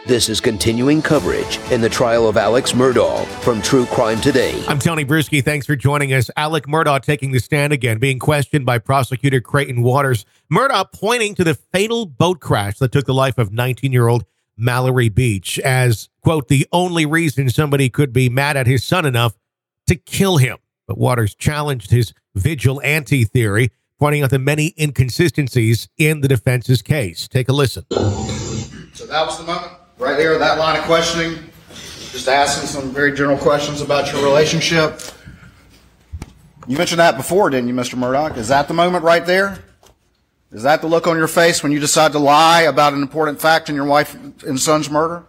This is continuing coverage in the trial of Alex Murdaugh from True Crime Today. I'm Tony Bruschi. Thanks for joining us. Alex Murdaugh taking the stand again, being questioned by prosecutor Creighton Waters. Murdaugh pointing to the fatal boat crash that took the life of 19-year-old Mallory Beach as, quote, the only reason somebody could be mad at his son enough to kill him. But Waters challenged his vigilante theory, pointing out the many inconsistencies in the defense's case. Take a listen. So that was the moment, right there, that line of questioning, just asking some very general questions about your relationship. You mentioned that before, didn't you, Mr. Murdaugh? Is that the moment right there? Is that the look on your face when you decide to lie about an important fact in your wife and son's murder?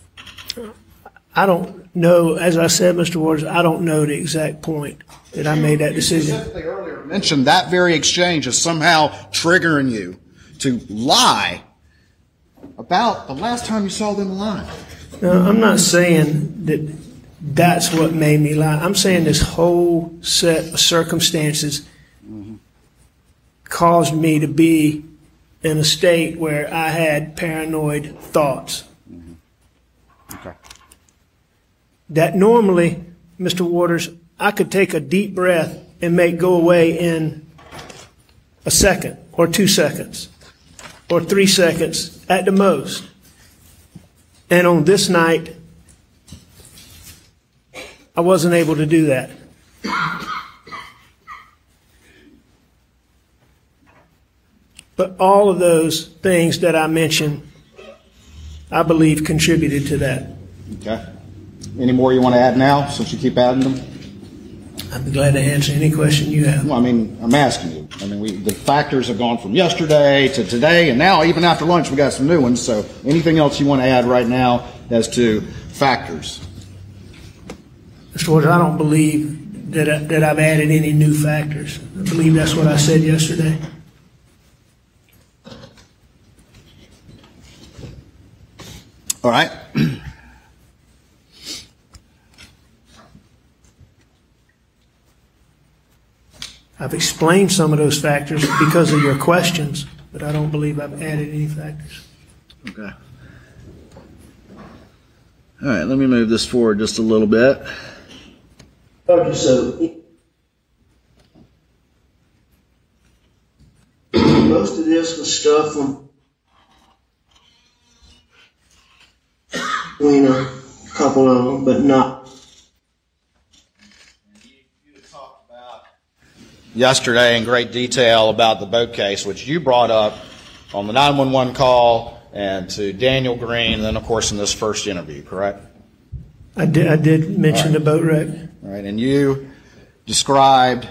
I don't know. As I said, Mr. Waters, I don't know the exact point that I made that decision. You specifically earlier mentioned that very exchange as somehow triggering you to lie about the last time you saw them alive. No, I'm not saying that that's what made me lie. I'm saying this whole set of circumstances caused me to be in a state where I had paranoid thoughts. Okay. That normally, Mr. Waters, I could take a deep breath and make go away in a second or 2 seconds or 3 seconds at the most. And on this night, I wasn't able to do that. But all of those things that I mentioned, I believe, contributed to that. Okay. Any more you want to add now, since you keep adding them? I'd be glad to answer any question you have. Well, I mean, I'm asking you. I mean, the factors have gone from yesterday to today, and now even after lunch we got some new ones. So anything else you want to add right now as to factors? Mr. Waters, I don't believe that I've added any new factors. I believe that's what I said yesterday. All right. I've explained some of those factors because of your questions, but I don't believe I've added any factors. Okay. All right, let me move this forward just a little bit. Okay, so most of this was stuff from between a couple of them, but not. You talked about yesterday in great detail about the boat case, which you brought up on the 911 call and to Daniel Green, and then of course in this first interview, correct? I did mention the boat wreck. All right, and you described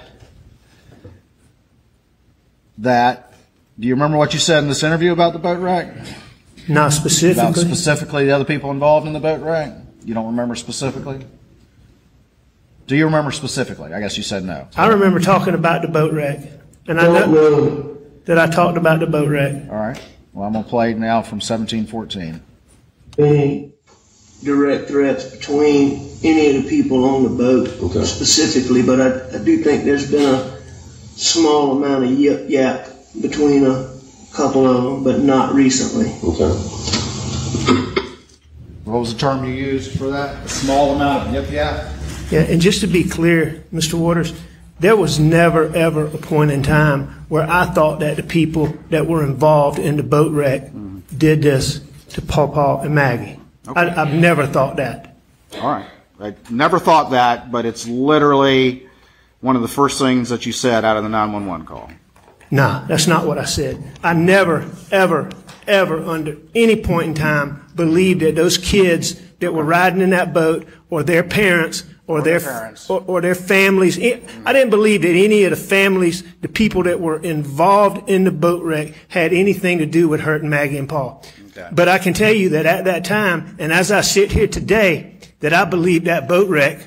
that. Do you remember what you said in this interview about the boat wreck? Not specifically. About specifically the other people involved in the boat wreck? You don't remember specifically? Do you remember specifically? I guess you said no. I remember talking about the boat wreck, and I know that I talked about the boat wreck. All right. Well, I'm going to play now from 1714. Any direct threats between any of the people on the boat specifically, but I do think there's been a small amount of yap between a couple of them, but not recently. Okay. What was the term you used for that? A small amount of yap? Yeah, and just to be clear, Mr. Waters, there was never, ever a point in time where I thought that the people that were involved in the boat wreck did this to Paw and Maggie. Okay. I've never thought that. All right. I never thought that, but it's literally one of the first things that you said out of the 911 call. Nah, that's not what I said. I never, ever, ever under any point in time believed that those kids that were riding in that boat or their parents or their families, I didn't believe that any of the families, the people that were involved in the boat wreck had anything to do with hurting Maggie and Paul. Okay. But I can tell you that at that time, and as I sit here today, that I believe that boat wreck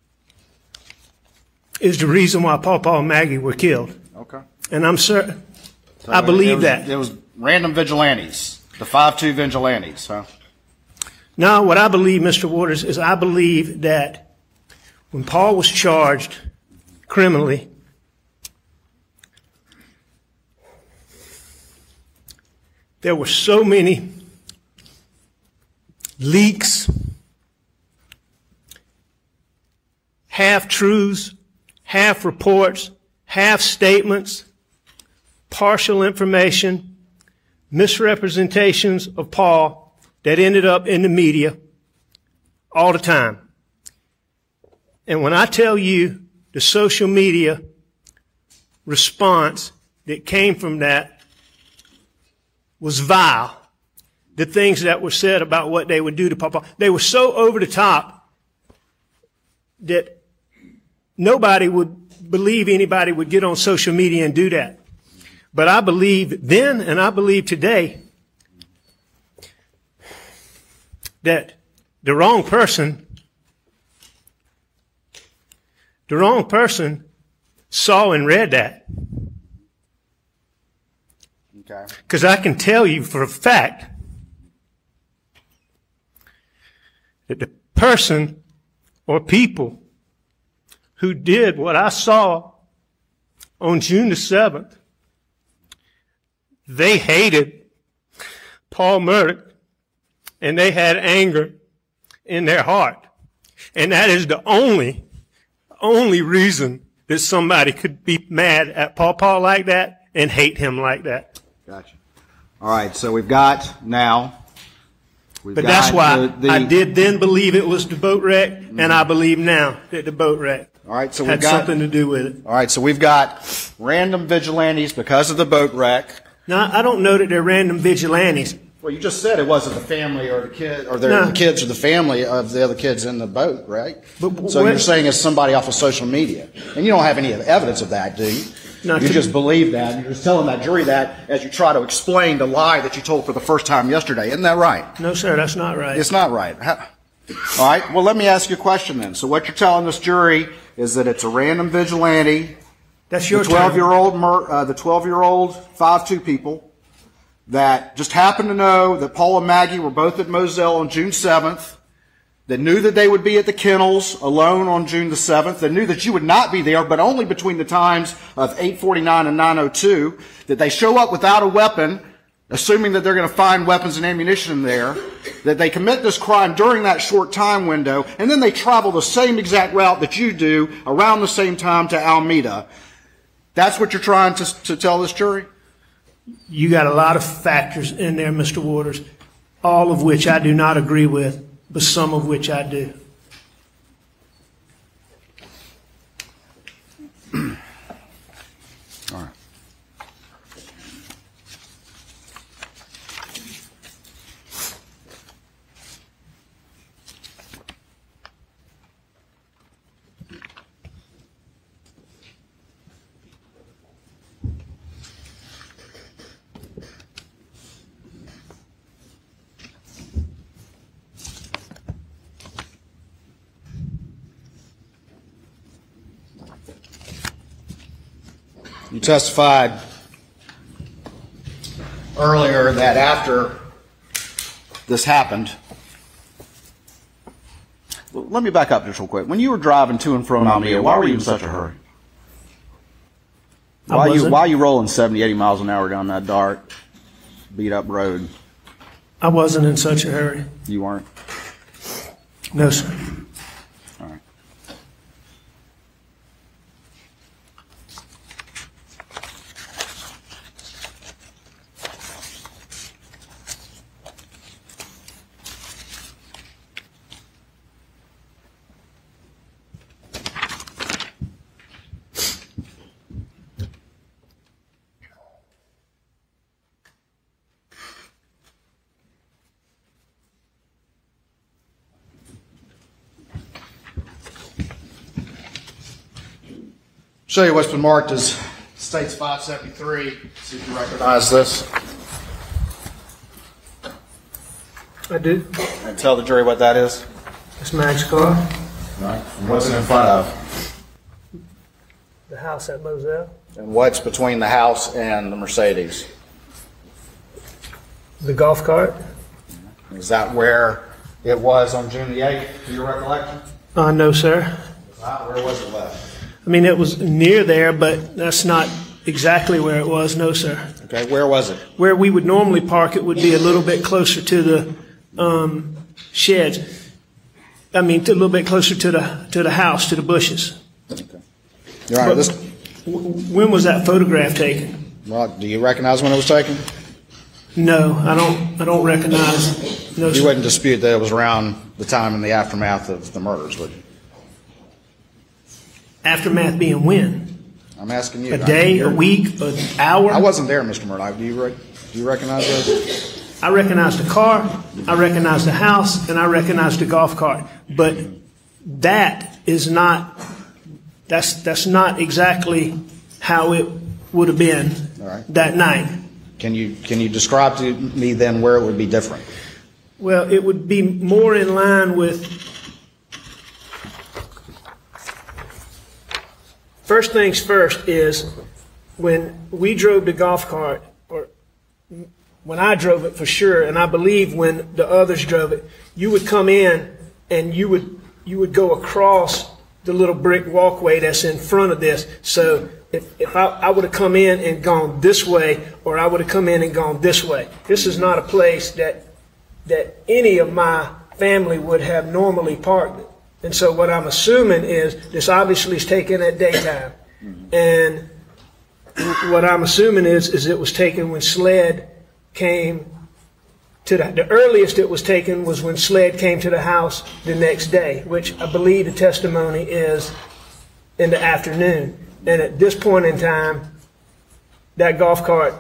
is the reason why Paw and Maggie were killed. Okay. And I'm certain. So I believe that. It was random vigilantes, the 5-2 vigilantes, huh? No, what I believe, Mr. Waters, is I believe that when Paul was charged criminally, there were so many leaks, half-truths, half-reports, half-statements, partial information, misrepresentations of Paul that ended up in the media all the time. And when I tell you the social media response that came from that was vile, the things that were said about what they would do to Paul, they were so over the top that nobody would believe anybody would get on social media and do that. But I believe then and I believe today that the wrong person saw and read that. Okay. Because I can tell you for a fact that the person or people who did what I saw on June the 7th, they hated Paul Murdaugh and they had anger in their heart. And that is the only reason that somebody could be mad at Paul like that and hate him like that. Gotcha. All right, so we've got now. But that's why I did then believe it was the boat wreck, and I believe now that the boat wreck had something to do with it. All right, so we've got random vigilantes because of the boat wreck. Now, I don't know that they're random vigilantes. Well, you just said it wasn't the family or the kid, or the kids or the family of the other kids in the boat, right? So you're saying it's somebody off of social media, and you don't have any evidence of that, do you? You just believe that. You're just telling that jury that as you try to explain the lie that you told for the first time yesterday. Isn't that right? No, sir, that's not right. It's not right. All right. Well, let me ask you a question then. So what you're telling this jury is that it's a random vigilante. That's your the 12-year-old, the 12-year-old 5'2" people that just happened to know that Paul and Maggie were both at Moselle on June 7th. That knew that they would be at the kennels alone on June the 7th. That knew that you would not be there, but only between the times of 8:49 and 9:02. That they show up without a weapon, assuming that they're going to find weapons and ammunition there. That they commit this crime during that short time window, and then they travel the same exact route that you do around the same time to Alameda. That's what you're trying to tell this jury? You got a lot of factors in there, Mr. Waters, all of which I do not agree with, but some of which I do. All right. You testified earlier that after this happened, let me back up just real quick. When you were driving to and from Alameda, why were you in such a hurry? Why are you rolling 70, 80 miles an hour down that dark, beat up road? I wasn't in such a hurry. You weren't? No, sir. All right. Show you what's been marked as States 573. See if you recognize this. I do. And tell the jury what that is. It's Mag's car. Right. And what's it in front of? The house at Moselle. And what's between the house and the Mercedes? The golf cart. Is that where it was on June the 8th, to your recollection? No, sir. Where was it left? I mean, it was near there, but that's not exactly where it was. No, sir. Okay, where was it? Where we would normally park it would be a little bit closer to the sheds. I mean, a little bit closer to the house, to the bushes. Okay. Your Honor, But when was that photograph taken? well, do you recognize when it was taken? No, I don't recognize. No, You sir. wouldn't dispute that it was around the time in the aftermath of the murders, would you? Aftermath being when? I'm asking you. A day, a week, an hour? I wasn't there, Mr. Murdoch. Do you recognize those? I recognize the car, I recognize the house, and I recognize the golf cart. But that is not, that's not exactly how it would have been All right. that night. Can you describe to me then where it would be different? Well, it would be more in line with, first things first is when we drove the golf cart, or when I drove it for sure, and I believe when the others drove it, you would come in and you would go across the little brick walkway that's in front of this. So if I would have come in and gone this way, or I would have come in and gone this way. This is not a place that any of my family would have normally parked it. And so what I'm assuming is this obviously is taken at daytime. And what I'm assuming is it was taken when SLED came to the earliest it was taken was when SLED came to the house the next day, which I believe the testimony is in the afternoon. And at this point in time, that golf cart,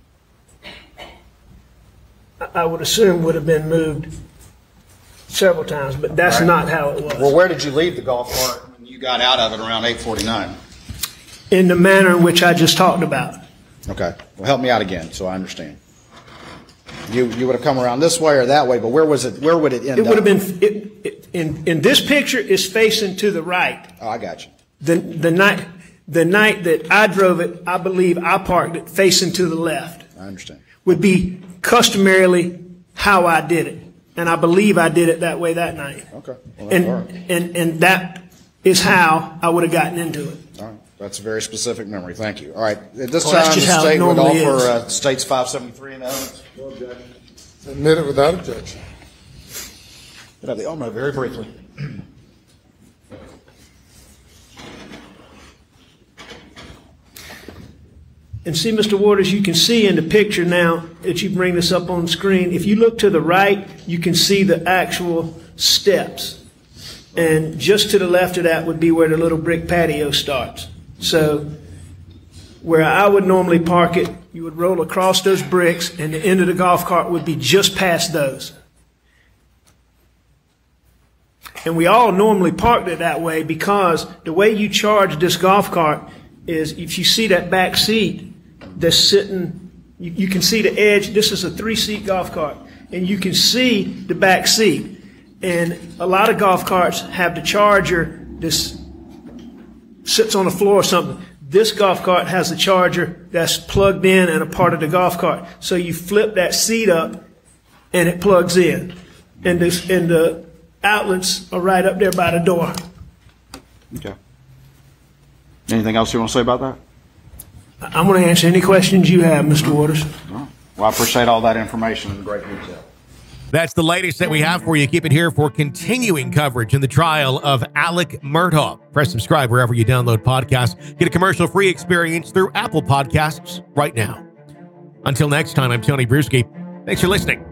I would assume, would have been moved several times, but that's not how it was. Well, where did you leave the golf cart when you got out of it around 8:49? In the manner in which I just talked about. Okay. Well, help me out again so I understand. You would have come around this way or that way, but where was it? Where would it end It would have up? been, in this picture, is facing to the right. Oh, I got you. The night that I drove it, I believe I parked it facing to the left. I understand. Would be customarily how I did it. And I believe I did it that way that night. Okay. Well, that's all right. And that is how I would have gotten into it. All right. That's a very specific memory. Thank you. All right. At this Well, that's time, the just how it state would normally offer is. States 573 and evidence. No objection. Admit it without objection. Could I have the Elmo very briefly? And see, Mr. Waters, you can see in the picture now that you bring this up on the screen, if you look to the right, you can see the actual steps. And just to the left of that would be where the little brick patio starts. So where I would normally park it, you would roll across those bricks and the end of the golf cart would be just past those. And we all normally parked it that way because the way you charge this golf cart is if you see that back seat that's sitting, you can see the edge. This is a 3-seat golf cart, and you can see the back seat. And a lot of golf carts have the charger this sits on the floor or something. This golf cart has a charger that's plugged in and a part of the golf cart. So you flip that seat up, and it plugs in. And the outlets are right up there by the door. Okay. Anything else you want to say about that? I'm going to answer any questions you have, Mr. Waters. Well, I appreciate all that information in great detail. That's the latest that we have for you. Keep it here for continuing coverage in the trial of Alec Murdaugh. Press subscribe wherever you download podcasts. Get a commercial-free experience through Apple Podcasts right now. Until next time, I'm Tony Bruschi. Thanks for listening.